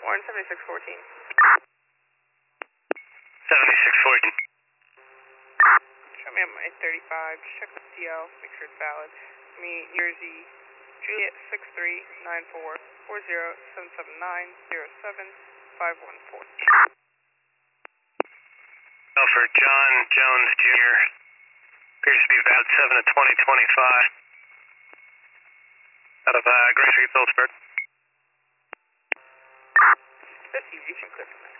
Warren 7614. 7614. Show me on my 35, check the DL, make sure it's valid. Me, Jersey, Juliet 63944077907514. For John Jones Jr. Appears to be about 7 to 2025. Out of Grace Phillipsburg. 50, you can click.